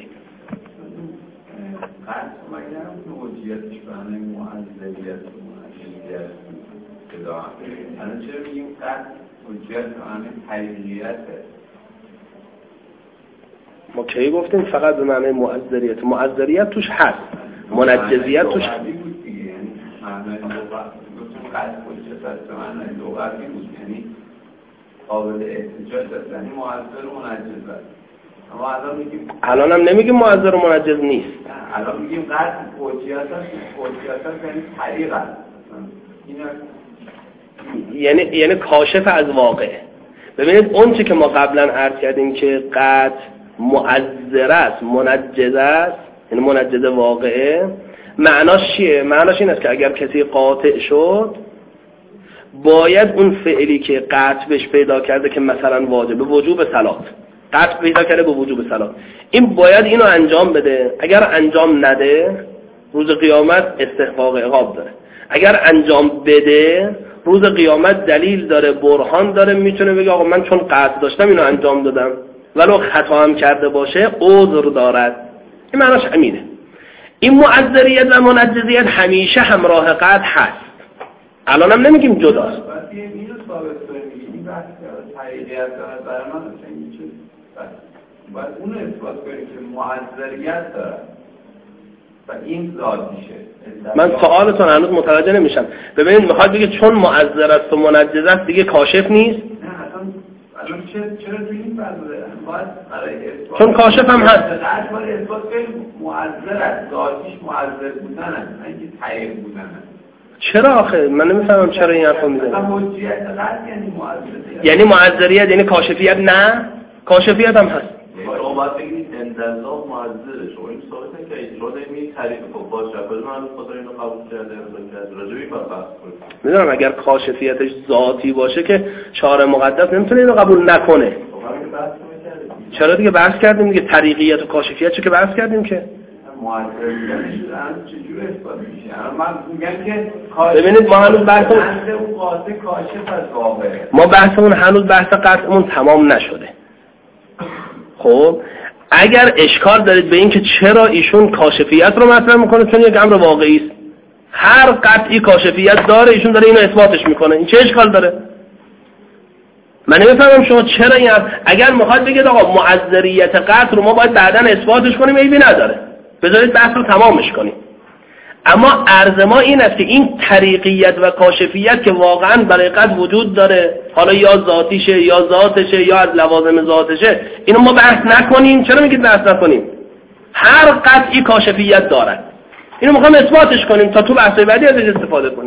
حجیتش بهانه معذریت و معذریت ادعا. الان چرا میگیم قطع حجیت بهانه حقیقیته؟ ما کی گفتیم فقط به معنی معذریت؟ معذریت توش هست، منجزیت توش لغوی بود دیگه، یعنی معنای لغوی گفتیم قطع حجیت به معنای لغوی بود، یعنی قابل احتجاج است، یعنی معذر و منجز است. اما الان میگیم الان هم نمیگیم معذر و منجز نیست، الان میگیم قطع حجیت است، حجیت است یعنی طریق است. یعنی یعنی کاشف از واقع. ببینید اون چی که ما قبلا عرض کردیم که قطع معذر است، منجز است، یعنی منجز واقعه، معناش چیه؟ معناش این است که اگر کسی قاطع شد باید اون فعلی که قطع بهش پیدا کرده که مثلا واجب وجوب صلات، قطع پیدا کرده به وجوب صلات، این باید اینو انجام بده. اگر انجام نده روز قیامت استحقاق عقاب داره. اگر انجام بده روز قیامت دلیل داره، برهان داره، میتونه بگه آقا من چون قطع داشتم اینو انجام دادم، ولو خطا هم کرده باشه عذر دارد. این معناش همینه. این معذریت و منجزیت همیشه همراه قطع هست. الان هم نمیگیم جداست. وقتی اینو ثابت کنیم این بحث حقیقیت داره برای من مثلا این چیز باید اونو اثبات کنیم که معذریت داره و این ذاتیشه. من سوالتون هنوز متوجه نمیشم. ببینید میخواد بگه چون معذر است و منجز است دیگه کاشف نیست؟ نه اصلا الان چرا توی این فضله باید برای اثبات چون کاشف هم هست. قطع باید اثبات کنیم معذر است، ذاتیش معذر بودن است، نه اینکه طریق بودن است. چرا آخه؟ من نمیفهمم چرا این حرفو میزنی. حجیت قطع یعنی معذریت. یعنی معذریت یعنی کاشفیت؟ نه، کاشفیت هم هست. شما باید بگید اندازه معذره. شما این ثابت که اجرا نمی تعریف کن باشه خود من خدا اینو قبول کرده امضا کرده راجبی بر بحث کنید. میدونم اگر کاشفیتش ذاتی باشه که شارع مقدس نمیتونه اینو قبول نکنه. چرا دیگه بحث کردیم دیگه طریقیت و کاشفیت چه که بحث کردیم که معذریتش چجوری اثبات میشه؟ من میگم که ببینید ما هنوز بحثمون اون قاطع کاشف از واقعه. ما بحثمون هنوز بحث قطعمون تمام نشده. خب اگر اشکال دارید به این که چرا ایشون کاشفیت رو مطرح میکنه، چون یک امر واقعی است، هر قطعی کاشفیت داره، ایشون داره اینو اثباتش میکنه، این چه اشکال داره؟ من نمیفهمم شما چرا این هم... اگر میخواد بگید آقا معذریت قطع رو ما باید بعداً اثباتش کنیم، عیبی نداره، بذارید بحث رو تمامش کنیم. اما عرض ما این است که این طریقیت و کاشفیت که واقعاً برای قطع وجود داره، حالا یا ذاتیشه یا ذاتشه یا از لوازم ذاتشه، اینو ما بحث نکنیم. چرا میگید بحث نکنیم؟ هر قطعی کاشفیت دارد، اینو میخوام اثباتش کنیم تا تو بحث بعدی ازش استفاده کنیم.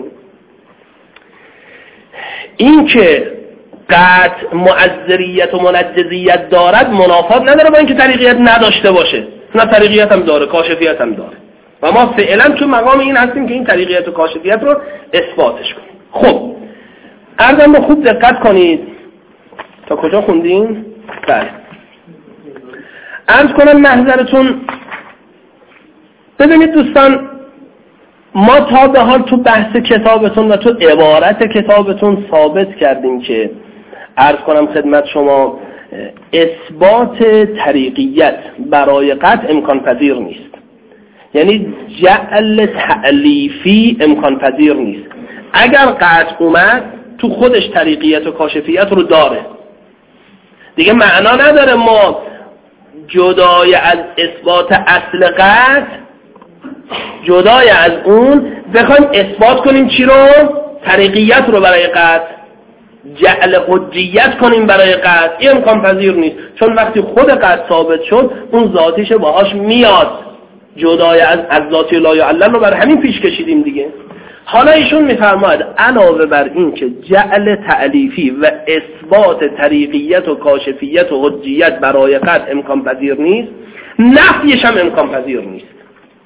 این که قطع معذریت و منجزیت دارد منافات نداره با اینکه طریقیت نداشته باشه. نه، طریقیت هم داره، کاشفیت هم داره و ما فعلا تو مقام این هستیم که این طریقیت و کاشفیت رو اثباتش کنیم. خب عرضم رو خوب دقت کنید. تا کجا خوندین؟ بله. عرض کنم محضرتون. ببینید دوستان، ما تا به حال تو بحث کتابتون و تو عبارت کتابتون ثابت کردیم که عرض کنم خدمت شما اثبات طریقیت برای قطع امکان پذیر نیست. یعنی جعل تألیفی امکان پذیر نیست. اگر قطع اومد تو خودش طریقیت و کاشفیت رو داره، دیگه معنا نداره ما جدای از اثبات اصل قطع، جدای از اون بخوایم اثبات کنیم چی رو؟ طریقیت رو برای قطع، جعل حجیت کنیم برای قطع. این امکان پذیر نیست، چون وقتی خود قطع ثابت شد اون ذاتیش باهاش میاد. جدای از از ذاتی لا یعلم رو برای همین پیش کشیدیم دیگه. حالا ایشون میفرماید علاوه بر این که جعل تألیفی و اثبات طریقیت و کاشفیت و حجیت برای قطع امکان پذیر نیست، نفیش هم امکان پذیر نیست.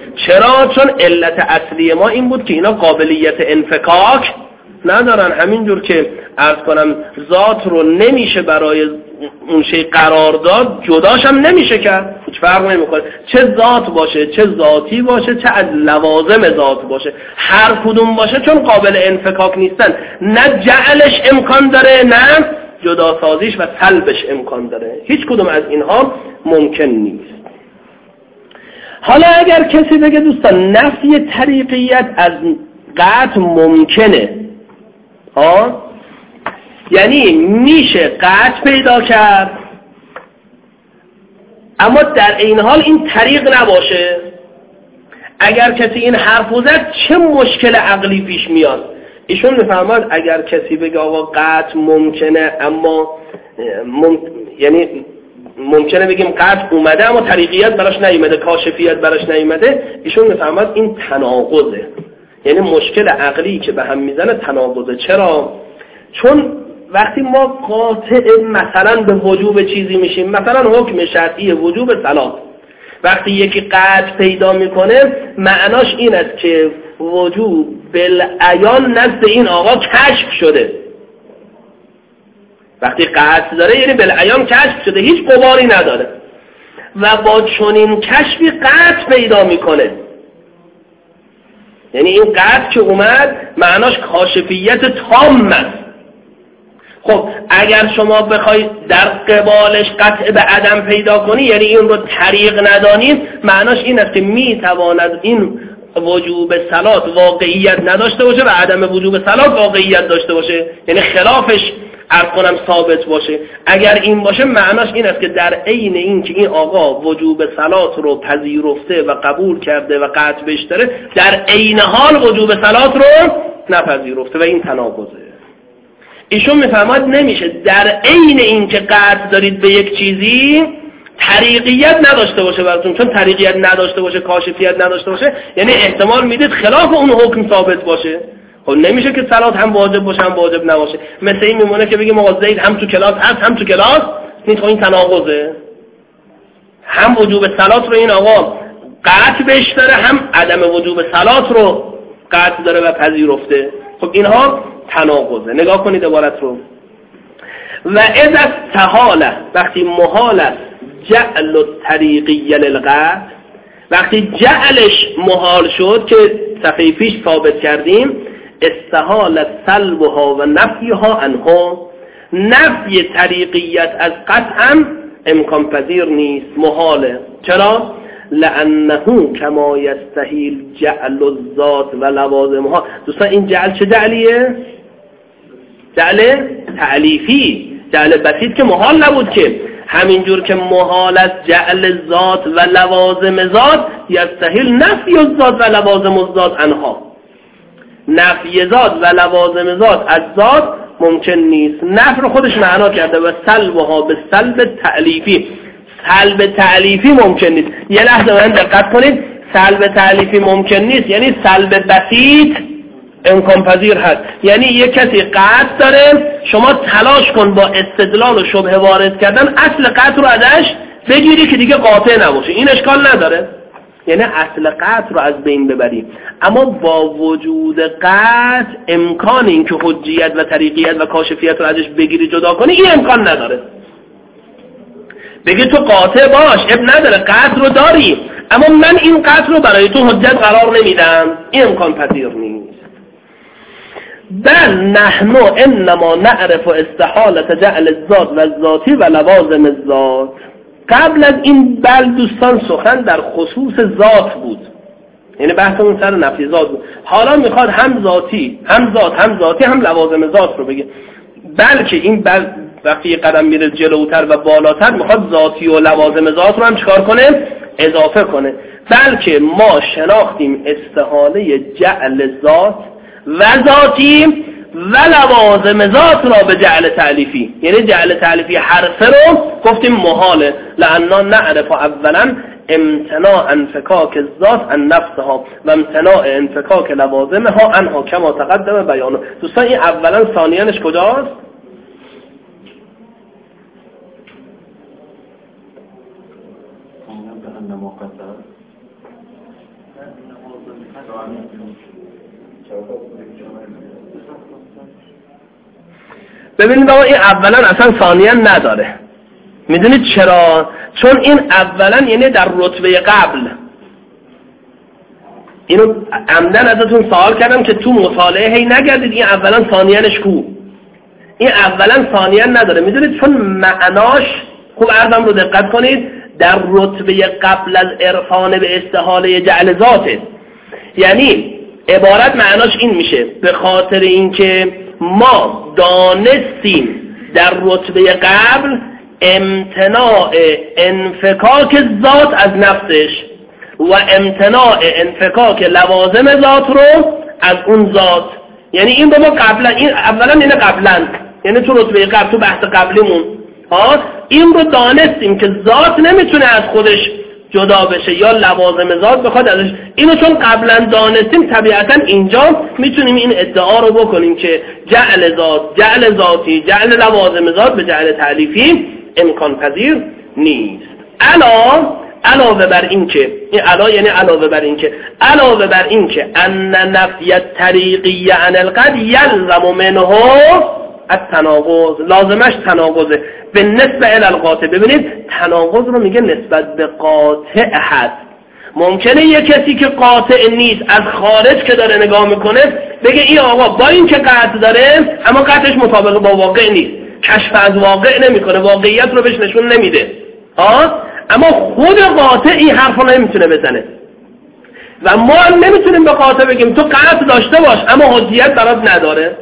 چرا؟ چون علت اصلی ما این بود که اینا قابلیت انفکاک ندارن. همینجور که عرض کنم ذات رو نمیشه برای اون شی قرار داد، جداش هم نمیشه کرد، هیچ فرق نمیکنه چه ذات باشه، چه ذاتی باشه، چه از لوازم ذات باشه، هر کدوم باشه چون قابل انفکاک نیستن، نه جعلش امکان داره نه جدا سازیش و سلبش امکان داره، هیچ کدوم از اینها ممکن نیست. حالا اگر کسی بگه دوستان نفی طریقیت از قطع ممکنه، ها، یعنی میشه قطع پیدا کرد اما در این حال این طریق نباشه، اگر کسی این حرف زد چه مشکل عقلی پیش میاد؟ ایشون میفرماد اگر کسی بگه آقا قطع ممکنه اما مم... یعنی ممکنه بگیم قطع اومده اما طریقیت براش نیومده، کاشفیت براش نیومده، ایشون میفرماد این تناقضه، یعنی مشکل عقلی که به هم میزنه تناقضه. چرا؟ چون وقتی ما قاطع مثلا به وجوب چیزی میشیم، مثلا حکم شرعی وجوب صلات، وقتی یکی قطع پیدا میکنه معناش این است که وجوب بالعیان نزد این آقا کشف شده. وقتی قطع داره یعنی بالعیان کشف شده، هیچ غباری نداره و با چنین کشفی قطع پیدا میکنه. یعنی این قطع که اومد معناش کاشفیت تام است. خب اگر شما بخوای در قبالش قطع به عدم پیدا کنی، یعنی این رو طریق ندانید، معناش این است که میتواند این وجوب صلات واقعیت نداشته باشه و عدم وجوب صلات واقعیت داشته باشه، یعنی خلافش عرض کنم ثابت باشه. اگر این باشه معناش این است که در عین این که این آقا وجوب صلات رو پذیرفته و قبول کرده و قطع بهش داره، در عین حال وجوب صلات رو نپذیرفته و این تناقضه. ایشون میفرماد نمیشه در عین این که قطع دارید به یک چیزی طریقیت نداشته باشه براتون، چون طریقیت نداشته باشه، کاشفیت نداشته باشه، یعنی احتمال میدید خلاف اون حکم ثابت باشه. خب نمیشه که صلات هم واجب باشه هم واجب نباشه. مثل این میمونه که بگیم آقا زید هم تو کلاس هست هم تو کلاس نیست، خب این تناقضه. هم وجوب صلات رو این آقا قطع بهش داره، هم عدم وجوب صلات رو قطع داره و پذیرفته. خب اینها تناقضه. نگاه کنید عبارت رو. و اذا استحاله، وقتی محال است جعل الطریقی للقطع، وقتی جعلش محال شد که صفحه پیش ثابت کردیم، استحال سلبها و نفیها عنه، نفی طریقیت از قطعا امکان پذیر نیست، محاله. چرا؟ لانه کما یستحیل جعل الذات و لوازمها. دوستان این جعل چه جعلیه؟ جعل تعلیفی، جعل بسیط که محال نبود که. همینجور که محال است جعل ذات و لوازم ذات، یستحیل نفی الذات و لوازم الذات عنها. نفی ذات و لوازم ذات از ذات ممکن نیست. نفی رو خودش معنا کرده و سلبها به سلب تعلیفی، سلب تعلیفی ممکن نیست. یه لحظه من دقت کنید، سلب تعلیفی ممکن نیست یعنی سلب بسیط امکان پذیر هست. یعنی یه کسی قطع داره، شما تلاش کن با استدلال و شبهه وارد کردن اصل قطع رو ازش بگیری که دیگه قاطع نباشه، این اشکال نداره، یعنی اصل قطع رو از بین ببری. اما با وجود قطع امکان این که حجیت و طریقیت و کاشفیت رو ازش بگیری جدا کنی، این امکان نداره. بگی تو قاطع باش، اب نداره، قطع رو داری، اما من این قطع رو برای تو حجت قرار نمیدم، این امکان پذیر نیست. بل نحن انما نعرف استحالة جعل الذات و الذاتی و لوازم الذات. قبل از این بل دوستان سخن در خصوص ذات بود، یعنی بحثمون سر نفی ذات بود. حالا میخواد هم ذاتی هم ذات هم ذاتی هم لوازم ذات رو بگه. بلکه این بل وقتی یه قدم میره جلوتر و بالاتر میخواد ذاتی و لوازم ذات رو هم چکار کنه؟ اضافه کنه. بلکه ما شناختیم استحاله جعل ذات و ذاتی و لوازم ذات را به جعل تعلیفی، یعنی جعل تعلیفی حرفه رو گفتیم محاله. لأننا نعرف اولا امتناع انفکاک الذات عن نفسها و امتناع انفکاک لوازمها عنها کما تقدم بیانه. دوستان این اولا، ثانیانش کجاست؟ ببینید آقا این اولا اصلا ثانیا نداره. میدونید چرا؟ چون این اولا یعنی در رتبه قبل. اینو عمدن ازتون سوال کردم که تو مطالعه هی نگردید این اولا ثانیانش کو. این اولا ثانیان نداره. میدونید چون معناش، خوب عرضم رو دقت کنید، در رتبه قبل از عرفان به استحاله جعل ذاته. یعنی عبارت معناش این میشه به خاطر اینکه ما دانستیم در رتبه قبل امتناع انفکاک ذات از نفسش و امتناع انفکاک لوازم ذات رو از اون ذات. یعنی این به ما قبلا، این اولا اینه قبلا، یعنی تو رتبه قبل، تو بحث قبلیمون ها این رو دانستیم که ذات نمیتونه از خودش جدا بشه یا لوازم ذات بخواد ازش. اینو چون قبلا دانستیم طبیعتا اینجا میتونیم این ادعا رو بکنیم که جعل ذات، جعل ذاتی، جعل لوازم ذات به جعل تعلیفی امکان پذیر نیست. علا علاوه بر این که این علا یعنی علاوه بر این که علاوه بر این که ان نفی الطریقی عن القد یلزم منه التناقض، لازمش تناقضه به نسبت الی القاطع. ببینید تناقض رو میگه نسبت به قاطع هست. ممکنه یه کسی که قاطع نیست از خارج که داره نگاه میکنه بگه این آقا با این که قطع داره اما قطعش مطابق با واقع نیست، کشف از واقع نمیکنه، واقعیت رو بهش نشون نمیده ها. اما خود قاطع این حرفا نمیتونه بزنه و ما نمیتونیم به قاطع بگیم تو قطع داشته باش اما حجیت برات نداره.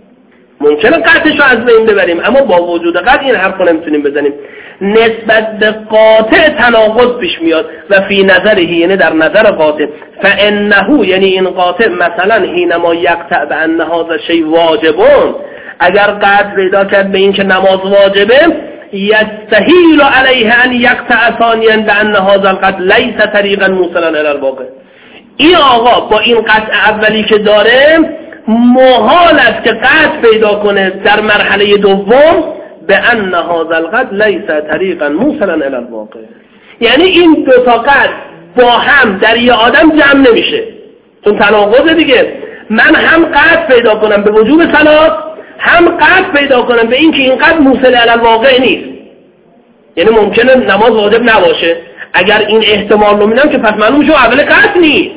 ممکنه قطعش رو از بین ببریم اما با وجود قطع این حرف رو نمیتونیم بزنیم. نسبت به قاطع تناقض پیش میاد و فی نظره، یعنی در نظر قاطع، فانه یعنی این قاطع مثلا حینما یقطع بان هذا شیء واجبون، اگر قطع پیدا کرد به این که نماز واجبه، یستحیل علیه ان یقطع ثانیا بان هذا القطع لیس طریقا موصلا الی الواقع. این آقا با این قطع اولی که داره محال است که قطع پیدا کنه در مرحله دوم به ان هذا القطع لیس طریقا موصلا الی الواقع. یعنی این دو تا قطع با هم در یه آدم جمع نمیشه، چون تناقض دیگه. من هم قطع پیدا کنم به وجوب صلات، هم قطع پیدا کنم به این که این قطع موصل الی الواقع نیست. یعنی ممکنه نماز واجب نباشه، اگر این احتمال رو میدم که پس معلوم میشه اول قطع نیست.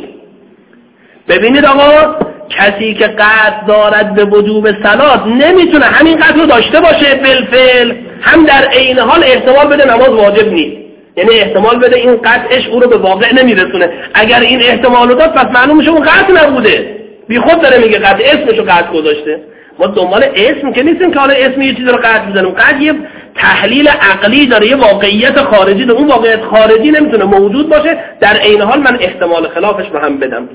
ببینید آقا کسی که قطع دارد به وجوب صلات نمیتونه همین قطع رو داشته باشه بالفعل، هم در عین حال احتمال بده نماز واجب نیست. یعنی احتمال بده این قطعش او رو به واقع نمیرسونه. اگر این احتمال رو داد پس معلوم میشه اون قطع نبوده، بی خود داره میگه قطع، اسمشو قطع گذاشته. ما دنبال اسم که نیستیم که حالا اسم یه چیزی رو قطع بزنیم. قطع یه تحلیل عقلی داره، یه واقعیت خارجی داره. اون واقعیت خارجی نمیتونه موجود باشه در عین حال من احتمال خلافش رو هم بدم.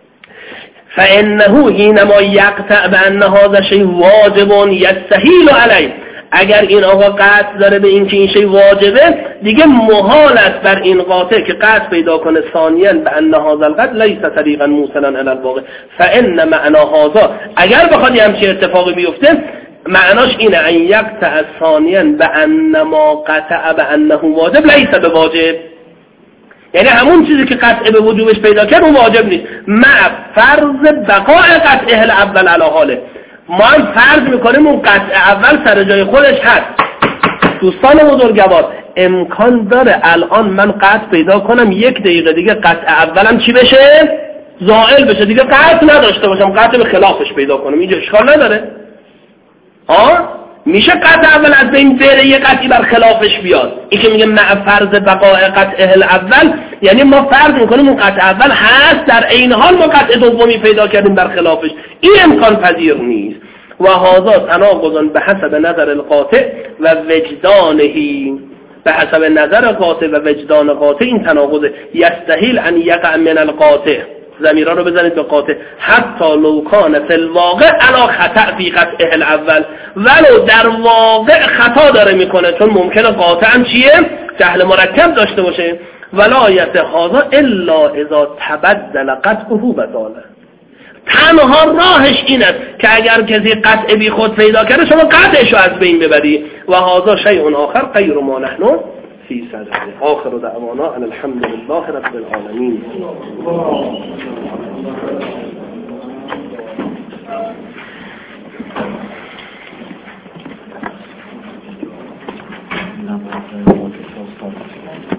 فانه حینما یقطع بان هذا شیء واجب یستحیل علیه، اگر این آقا قطع داره به این که این شی واجبه، دیگه محال است بر این قاطع که قطع پیدا کنه ثانیاً بان هذا القطع لیس طریقا موصلا الی الواقع. فان معنا هذا، اگر بخواد همچین اتفاقی بیفته معناش اینه ان یقطع ثانیاً بان ما قطع بانه واجب لیس بواجب، یعنی همون چیزی که قطع به وجوبش پیدا کرد اون واجب نیست، مع فرض بقاء قطعه الاول علی حاله. ما هم فرض میکنیم اون قطع اول سر جای خودش هست. دوستان بزرگوار امکان داره الان من قطع پیدا کنم یک دقیقه دیگه قطع اولم چی بشه؟ زائل بشه، دیگه قطع نداشته باشم، قطع به خلافش پیدا کنم. اینجا اشکال نداره ها؟ میشه قطع اول از بین بره یه قطعی بر خلافش بیاد. این که میگه مع فرض بقاء قطعه الاول، یعنی ما فرض میکنیم اون قطع اول هست، در عین حال ما قطع دومی پیدا کردیم بر خلافش. این امکان پذیر نیست. و هذا تناقض به حسب نظر القاطع و وجدانه، به حسب نظر قاطع و وجدان قاطع این تناقض. یستحیل ان یقع من القاطع، ضمیرا رو بزنید به قاطع، حتی لو کان فی الواقع علی خطأ فی قطعه الاول، ولو در واقع خطا داره میکنه، چون ممکنه قاطع هم چیه؟ جهل مرکب داشته باشه. ولایت هذا الا اذا تبدل قطعه بطاله، تنها راهش این است که اگر کسی قطع بی خود پیدا کرده شما قطعش رو از بین ببری. و هذا شیء آخر غیر ما نحن فی صدده. آخر دعوانا ان الحمد لله رب العالمین. نباید